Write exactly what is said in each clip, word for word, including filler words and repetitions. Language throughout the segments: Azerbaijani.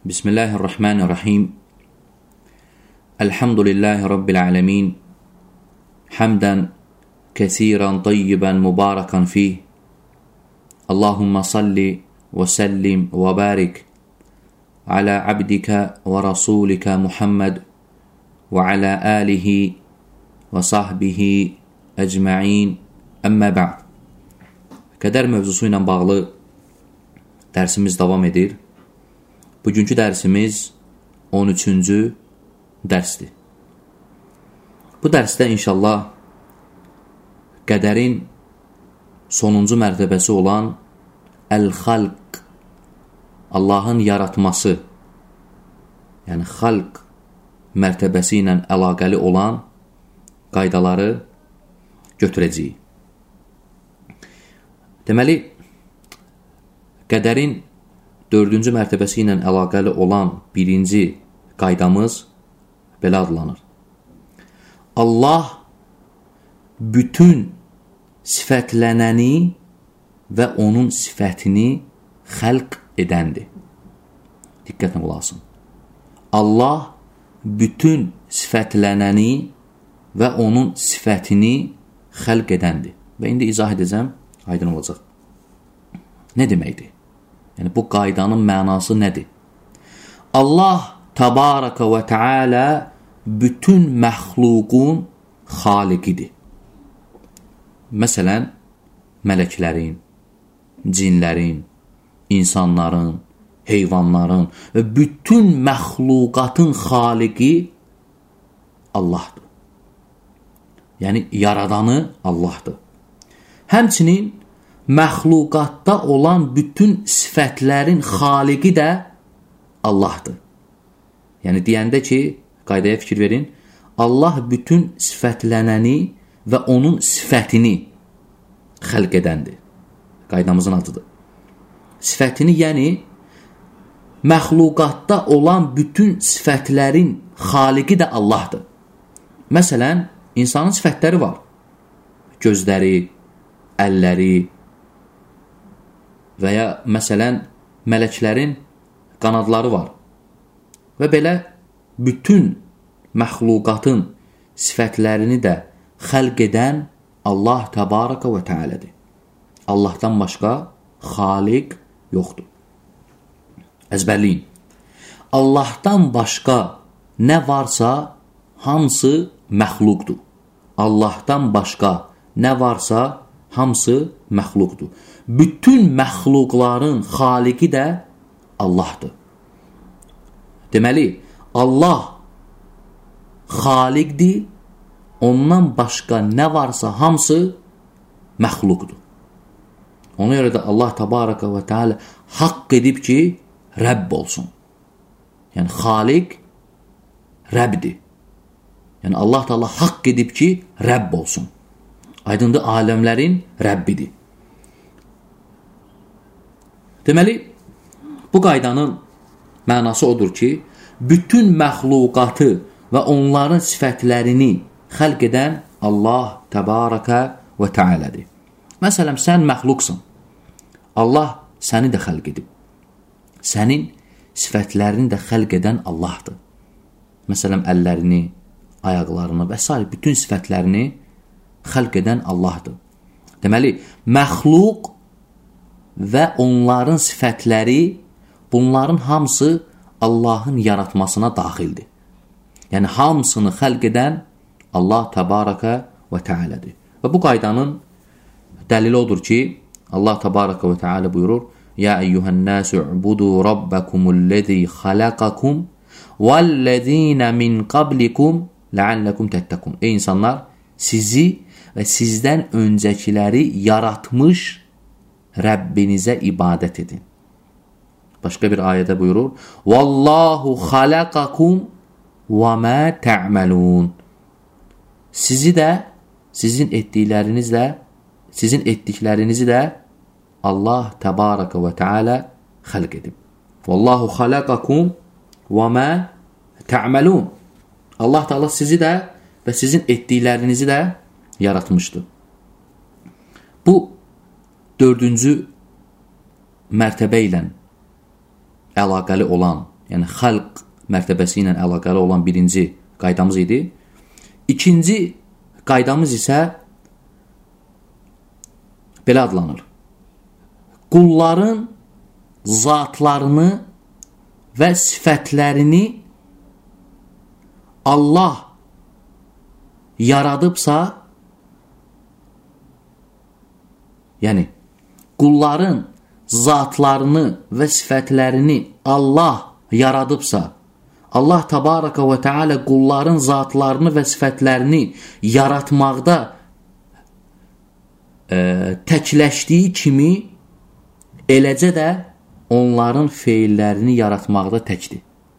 Bismillahirrahmanirrahim. Elhamdülillahi Rabbil alemin. Hamdan kesiran tayyiban mubarakan fih. Allahumma salli ve sellim ve barik ala abdika ve rasulika Muhammed ve ala alihi ve sahbihi ecma'in. Əmmə ba'd. Qədər mövzusu ilə bağlı dərsimiz davam edir. Bugünkü dərsimiz on üçüncü dərsdir. Bu dərsdə inşallah qədərin sonuncu mərtəbəsi olan əl-xalq, Allahın yaratması, yəni xalq mərtəbəsi ilə əlaqəli olan qaydaları götürəcəyik. Deməli, qədərin dördüncü mərtəbəsi ilə əlaqəli olan birinci qaydamız belə adlanır. Allah bütün sifətlənəni və onun sifətini xəlq edəndir. Diqqətlə qulaq asın. Allah bütün sifətlənəni və onun sifətini xəlq edəndir. Və indi izah edəcəm, aydın olacaq. Nə deməkdir? Yəni, bu qaydanın mənası nədir? Allah Təbaraka və Teala bütün məxluqun xaliqidir. Məsələn, mələklərin, cinlərin, insanların, heyvanların və bütün məxluqatın xaliqi Allahdır. Yəni, yaradanı Allahdır. Həmçinin məxluqatda olan bütün sifətlərin xaliqi də Allahdır. Yəni, deyəndə ki, qaydaya fikir verin, Allah bütün sifətlənəni və onun sifətini xəlq edəndir. Qaydamızın adıdır. Sifətini, yəni, məxluqatda olan bütün sifətlərin xaliqi də Allahdır. Məsələn, insanın sifətləri var. Gözləri, əlləri və ya məsələn, mələklərin qanadları var. Və belə bütün məxluqatın sifətlərini də xəlq edən Allah Təbaraka və Teala'dır. Allahdan başqa xaliq yoxdur. Əzbərləyin. Allahdan başqa nə varsa hamısı məxluqdur. Allahdan başqa nə varsa hamısı məxluqdur. Bütün məxluqların xaliqi də Allahdır. Deməli, Allah xaliqdir, ondan başqa nə varsa hamısı məxluqdur. Ona görə də Allah Təbaraka və Teala haqq edib ki, Rəbb olsun. Yəni, xaliq Rəbdir. Yəni, Allah Teala haqq edib ki, Rəbb olsun. Aydındır, aləmlərin Rəbbidir. Deməli, bu qaydanın mənası odur ki, bütün məxluqatı və onların sifətlərini xəlq edən Allah Təbaraka və Teala'dır. Məsələn, sən məxluqsan. Allah səni də xəlq edib. Sənin sifətlərini də xəlq edən Allahdır. Məsələn, əllərini, ayaqlarını və s. bütün sifətlərini xəlq edən Allahdır. Deməli, məxluq və onların sifətləri, bunların hamısı Allahın yaratmasına daxildir. Yəni, hamısını xəlq edən Allah Təbaraka və Teala'dır. Və bu qaydanın dəlili odur ki, Allah Təbaraka və Teala buyurur, Ya eyyuhənnəsü u'budu rabbakumullezî xalaqakum vəllezîne min qablikum ləalləkum təttəkum. Ey insanlar, sizi və sizdən öncəkiləri yaratmış Rəbbinizə ibadət edin. Başqa bir ayədə buyurur, Vallahu xalaqakum və mə tə'məlun. Sizi də, sizin etdikləriniz də, sizin etdiklərinizi də Allah Təbaraka və Teala xəlq edib. Vallahu xalaqakum və mə tə'məlun. Allah Teala sizi də və sizin etdiklərinizi də yaratmışdır. Bu, dördüncü mərtəbə ilə əlaqəli olan yəni xalq mərtəbəsi ilə əlaqəli olan birinci qaydamız idi. İkinci qaydamız isə belə adlanır. Qulların zatlarını və sifətlərini Allah yaradıbsa, yəni qulların zatlarını və sifətlərini Allah yaradıbsa, Allah Təbaraka və Teala qulların zatlarını və sifətlərini yaratmaqda e, təkləşdiyi kimi, eləcə də onların feillərini yaratmaqda təkdir.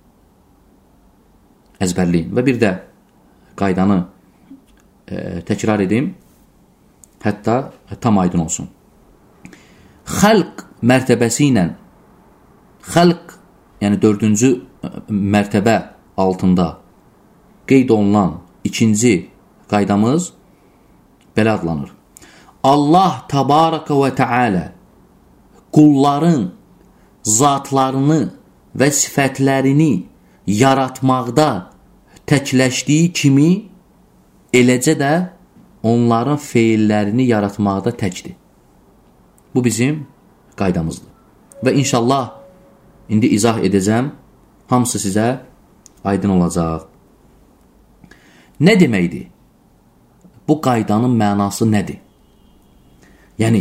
Əzbərləyin. Və bir də qaydanı e, təkrar edim, hətta tam aydın olsun. Xalq mərtəbəsi ilə, xalq, yəni dördüncü mərtəbə altında qeyd olunan ikinci qaydamız belə adlanır. Allah Təbaraka və Teala qulların zatlarını və sifətlərini yaratmaqda təkləşdiyi kimi, eləcə də onların feillərini yaratmaqda təkdir. Bu bizim qaydamızdır. Və inşallah indi izah edəcəm, hamısı sizə aydın olacaq. Nə deməkdir? Bu qaydanın mənası nədir? Yəni,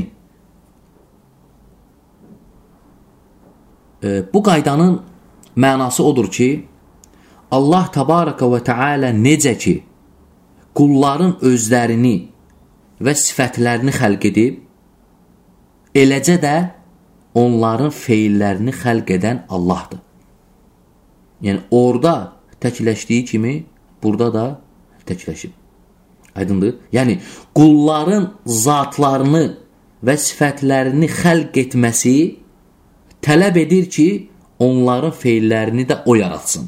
e, bu qaydanın mənası odur ki, Allah Təbaraka və Teala necə ki, qulların özlərini və sifətlərini xəlq edib, eləcə də onların feillərini xəlq edən Allahdır. Yəni, orada təkləşdiyi kimi, burada da təkləşib. Aydındır? Yəni, qulların zatlarını və sifətlərini xəlq etməsi tələb edir ki, onların feillərini də o yaratsın.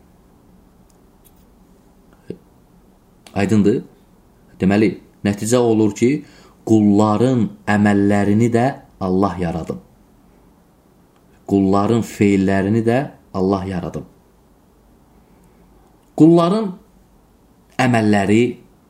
Aydındır? Deməli, nəticə olur ki, qulların əməllərini də Allah yaradıb. Qulların feillərini də Allah yaradıb. Qulların əməlləri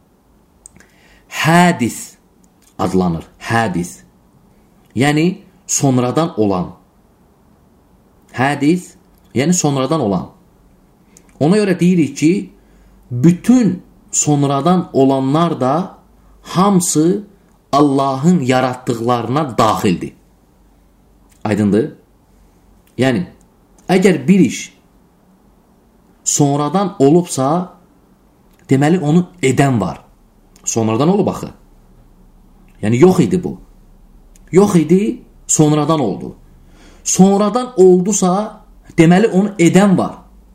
hədis adlanır. Hədis. Yəni, sonradan olan. Hədis, yəni sonradan olan. Ona görə deyirik ki, bütün sonradan olanlar da hamısı Allahın yaratdıqlarına daxildir. Aydındır? Yəni, əgər bir iş sonradan olubsa, deməli onu edən var. Sonradan olub axı. Yəni, yox idi bu. Yox idi, sonradan oldu. Sonradan oldusa, deməli onu edən var.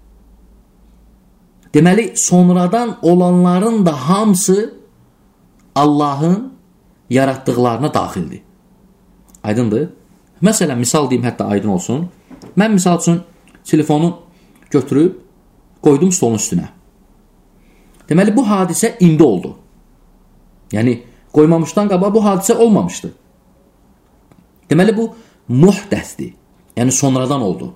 Deməli, sonradan olanların da hamısı Allahın yaratdıqlarına daxildir. Aydındır? Məsələn, misal deyim, hətta aydın olsun. Mən misal üçün telefonu götürüb qoydum stolun üstünə. Deməli, bu hadisə indi oldu. Yəni, qoymamışdan qabaq bu hadisə olmamışdı. Deməli, bu muhdəsdir. Yəni, sonradan oldu.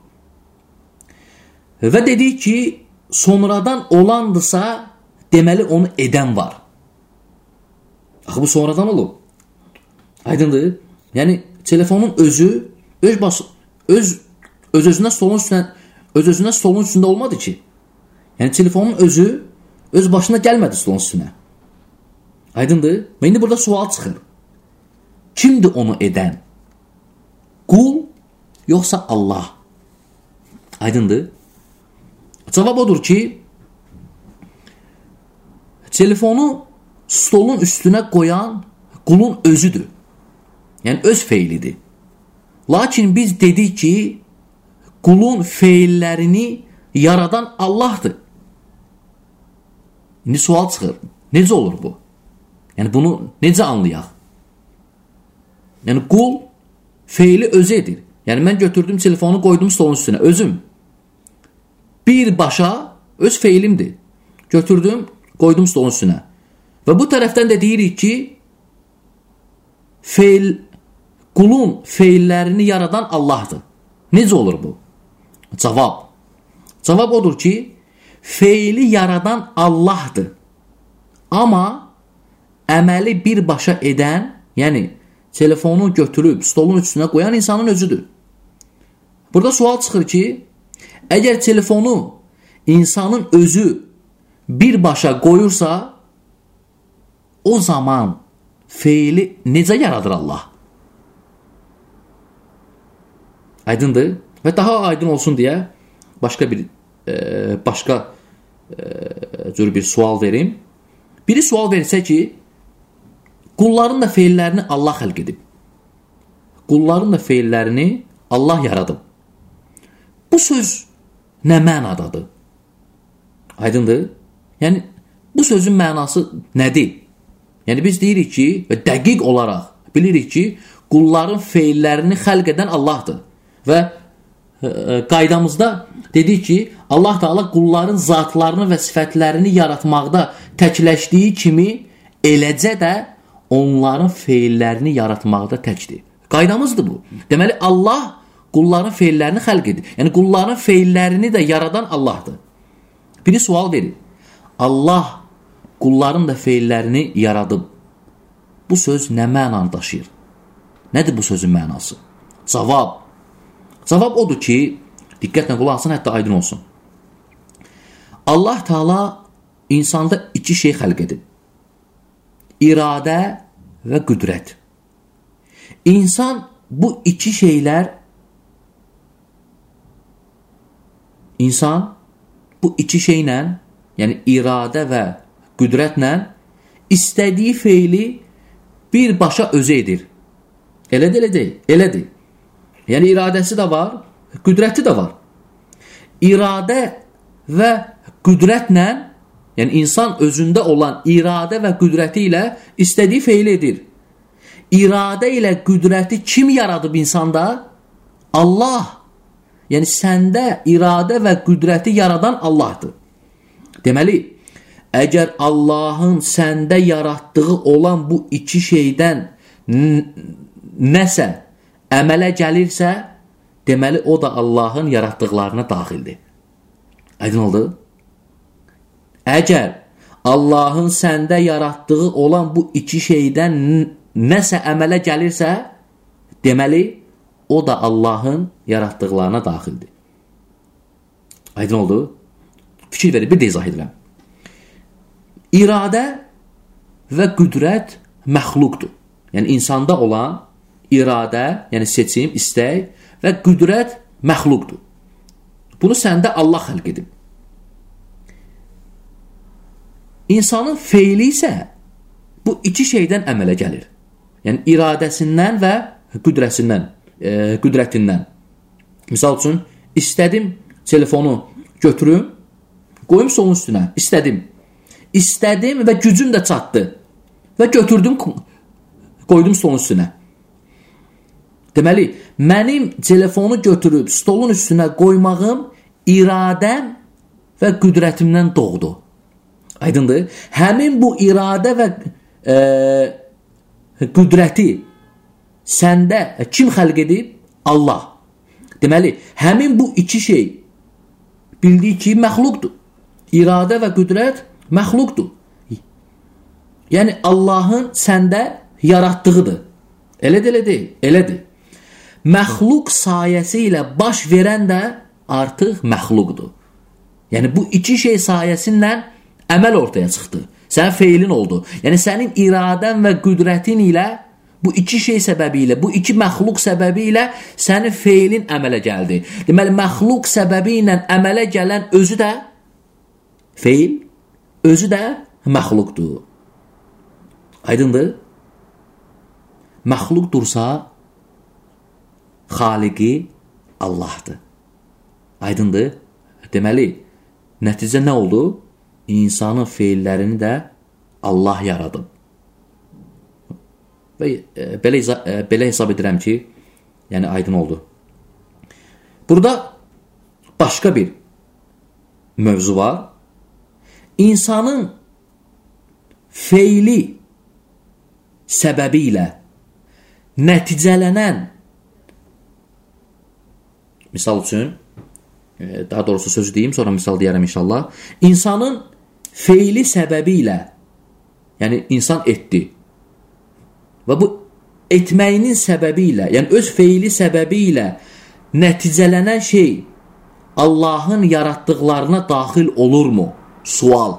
Və dedik ki, sonradan olandısa, deməli onu edən var. Axı, bu sonradan olub. Aydındır? Yəni, telefonun özü öz baş, öz öz-özünə stolun üstünə öz-özünə stolun üstündə olmadı ki. Yəni, telefonun özü öz başına gəlmədi stolun üstünə. Aydındır? Və indi burada sual çıxır. Kimdir onu edən? Qul, yoxsa Allah? Aydındır? Cavab odur ki, telefonu stolun üstünə qoyan qulun özüdür. Yəni, öz feilidir. Lakin biz dedik ki, qulun feillərini yaradan Allahdır. İndi sual çıxır. Necə olur bu? Yəni, bunu necə anlayaq? Yəni, qul feili özü edir. Yəni, mən götürdüm telefonu, qoydum stolun üstünə. Özüm. Birbaşa öz feilimdir. Götürdüm, qoydum stolun üstünə. Və bu tərəfdən də deyirik ki, feil, qulun feillərini yaradan Allahdır. Necə olur bu? Cavab. Cavab odur ki, feili yaradan Allahdır. Amma əməli birbaşa edən, yəni telefonu götürüb stolun üstünə qoyan insanın özüdür. Burada sual çıxır ki, əgər telefonu insanın özü birbaşa qoyursa, o zaman feili necə yaradır Allah? Aydındır. Və daha aydın olsun deyə başqa bir e, başqa e, cür bir sual verim. Biri sual versə ki, qulların da feillərini Allah xəlq edib. Qulların da feillərini Allah yaradıb. Bu söz nə mənadadır? Aydındır. Yəni, bu sözün mənası nədir? Yəni, biz deyirik ki, və dəqiq olaraq bilirik ki, qulların feillərini xəlq edən Allahdır. Və e, qaydamızda dedik ki, Allah Teala qulların zatlarını və sifətlərini yaratmaqda təkləşdiyi kimi, eləcə də onların feillərini yaratmaqda təkdir. Qaydamızdır bu. Deməli, Allah qulların feillərini xəlq edir. Yəni, qulların feillərini də yaradan Allahdır. Biri sual verir. Allah qulların da feillərini yaradıb. Bu söz nə mənanı daşıyır? Nədir bu sözün mənası? Cavab. Cavab odur ki, diqqətlə qulaq asın, hətta aydın olsun. Allah Teala insanda iki şey xəlq edib. İradə və qüdrət. İnsan bu iki şeylər insan bu iki şeylə, yəni iradə və qüdrətlə istədiyi feili birbaşa özü edir. Elədir, elə deyil, elədir. Yəni iradəsi də var, qüdrəti də var. İradə və qüdrətlə, yəni insan özündə olan iradə və qüdrəti ilə istədiyi feil edir. İradə ilə qüdrəti kim yaradıb insanda? Allah. Yəni səndə iradə və qüdrəti yaradan Allahdır. Deməli, əgər Allahın səndə yaratdığı olan bu iki şeydən nəsə əmələ gəlirsə, deməli o da Allahın yaratdıqlarına daxildir. Aydın oldu? Əgər Allahın səndə yaratdığı olan bu iki şeydən nəsə əmələ gəlirsə, deməli o da Allahın yaratdıqlarına daxildir. Aydın oldu? Fikir verin, bir də izah edirəm. İradə və qüdrət məxluqdur. Yəni insanda olan iradə, yəni seçim, istək və qüdrət məxluqdur. Bunu səndə Allah xəlq edib. İnsanın feili isə bu iki şeydən əmələ gəlir. Yəni iradəsindən və qüdrətindən, e, qüdrətindən. Misal üçün, istədim telefonu götürüm, qoyum stolun üstünə, istədim. İstədim və gücüm də çatdı. Və götürdüm, qoydum stolun üstünə. Deməli, mənim telefonu götürüb stolun üstünə qoymağım iradəm və qüdrətimdən doğdu. Aydındır? Həmin bu iradə və e, qüdrəti səndə kim xəlq edib? Allah. Deməli, həmin bu iki şey bildiyi ki, məxluqdur. İradə və qüdrət məxluqdur. Yəni, Allahın səndə yaratdığıdır. Elədir, elə deyil, elədir. Məxluq sayəsi ilə baş verən də artıq məxluqdur. Yəni, bu iki şey sayəsində əməl ortaya çıxdı. Sənin feilin oldu. Yəni, sənin iradən və qüdrətin ilə, bu iki şey səbəbi ilə, bu iki məxluq səbəbi ilə sənin feilin əmələ gəldi. Deməli, məxluq səbəbi ilə əmələ gələn özü də feil, özü də məxluqdur. Aydındır? Məxluqdursa, xaliqi Allahdır. Aydındır? Deməli, nəticə nə oldu? İnsanın feillərini də Allah yaradıb. Və e, belə, e, belə hesab edirəm ki, yəni aydın oldu. Burada başqa bir mövzu var. İnsanın feili səbəbi ilə nəticələnən, misal üçün, daha doğrusu sözü deyim, sonra misal deyərəm inşallah. İnsanın feili səbəbi ilə, yəni insan etdi və bu etməyinin səbəbi ilə, yəni öz feili səbəbi ilə nəticələnən şey Allahın yaratdıqlarına daxil olurmu? Sual.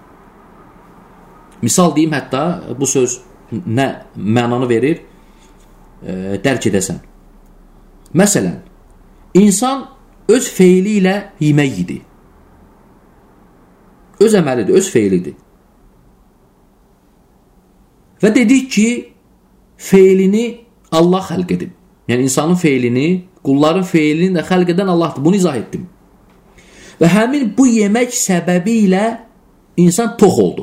Misal deyim, hətta bu söz nə mənanı verir, e, dərk edəsən. Məsələn, insan öz feili ilə yemək yedi. Öz əməlidir, öz feilidir. Və dedik ki, feilini Allah xəlq edib. Yəni, insanın feilini, qulların feilini də xəlq edən Allahdır. Bunu izah etdim. Və həmin bu yemək səbəbi ilə insan tox oldu.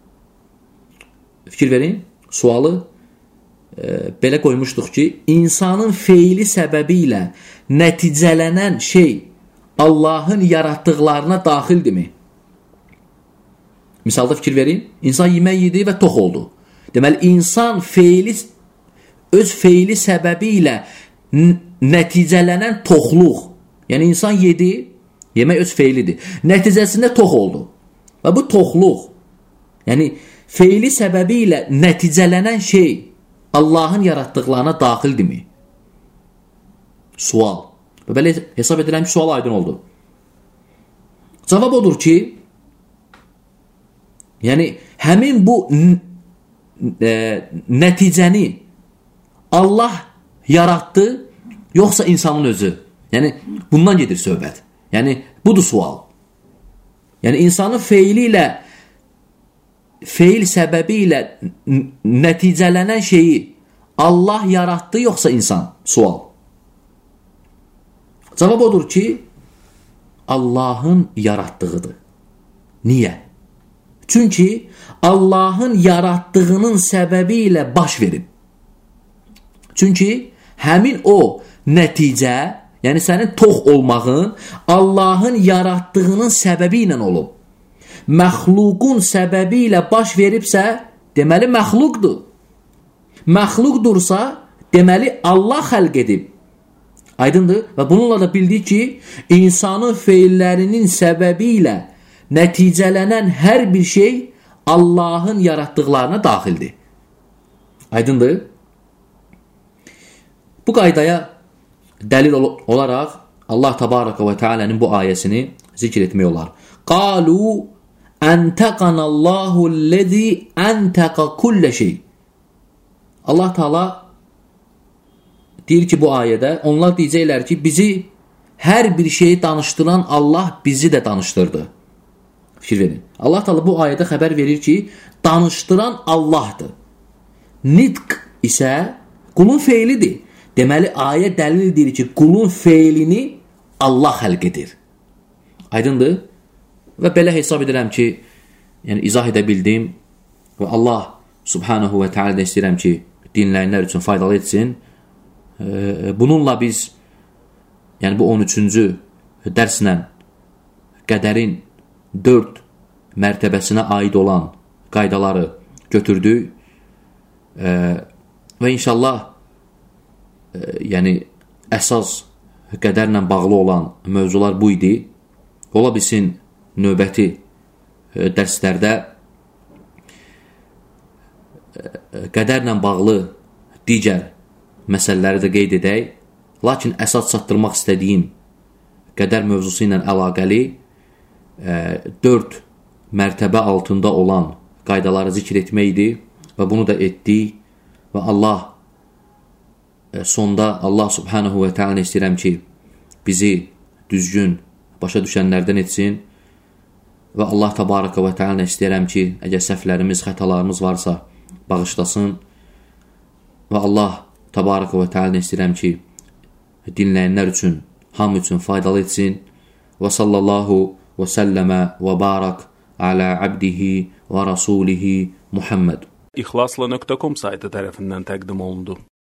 Fikir verin, sualı e, belə qoymuşduq ki, insanın feili səbəbi ilə nəticələnən şey Allahın yaratdıqlarına daxildirmi? Misalda fikir verin, insan yemək yedi və tox oldu. Deməli, insan feili, öz feili səbəbi ilə nəticələnən toxluq, yəni insan yedi, yemək öz feilidir. Nəticəsində tox oldu. Və bu toxluq, yəni feili səbəbi ilə nəticələnən şey Allahın yaratdıqlarına daxildirmi? Sual. Və belə hesab edirəm ki, sual aydın oldu. Cavab odur ki, yəni həmin bu e, nəticəni Allah yaratdı, yoxsa insanın özü? Yəni bundan gedir söhbət. Yəni budur sual. Yəni insanın feili ilə, feil səbəbi ilə nəticələnən şeyi Allah yaratdı, yoxsa insan? Sual. Cavab odur ki, Allahın yaratdığıdır. Niyə? Çünki Allahın yaratdığının səbəbi ilə baş verib. Çünki həmin o nəticə, yəni sənin tox olmağın Allahın yaratdığının səbəbi ilə olub. Məxluqun səbəbi ilə baş veribsə, deməli məxluqdur. Məxluqdursa, deməli Allah xəlq edib. Aydındır? Və bununla da bildik ki, insanın feillərinin səbəbi ilə nəticələnən hər bir şey Allahın yaratdıqlarına daxildir. Aydındır? Bu qaydaya dəlil olaraq Allah Təbaraka və Teala'nın bu ayəsini zikr etmək olar. Qalu entaqanallahu allazi entaqa kull şey. Allah Teala deyir ki, bu ayədə onlar deyəcəklər ki, bizi hər bir şeyi danışdıran Allah bizi də danışdırdı. Fikir verin. Allah Teala bu ayədə xəbər verir ki, danışdıran Allahdır. Nitq isə qulun feilidir. Deməli, ayə dəlildir ki, qulun feilini Allah xəlq edir. Aydındır? Və belə hesab edirəm ki, yəni izah edə bildim və Allah subhanahu və teala da istəyirəm ki, dinləyənlər üçün faydalı etsin. Bununla biz, yəni bu on üçüncü dərslə qədərin dörd mərtəbəsinə aid olan qaydaları götürdük və inşallah yəni əsas qədərlə bağlı olan mövzular bu idi. Ola bilsin növbəti dərslərdə qədərlə bağlı digər məsələləri də qeyd edək. Lakin əsas çatdırmaq istədiyim qədər mövzusu ilə əlaqəli dörd mərtəbə altında olan qaydaları zikr etməkdir və bunu da etdik və Allah sonda Allah subhanahu və teala istəyirəm ki, bizi düzgün başa düşənlərdən etsin və Allah təbaraka və teala istəyirəm ki, əgər səhvlərimiz, xətalarımız varsa bağışlasın və Allah təbaraka və teala istəyirəm ki, dinləyənlər üçün, hamı üçün faydalı etsin və sallallahu və səlləmə və barak alə abdihi və rasulihi Muhammed. İxlasla nöqtə com saytı tərəfindən təqdim olundu.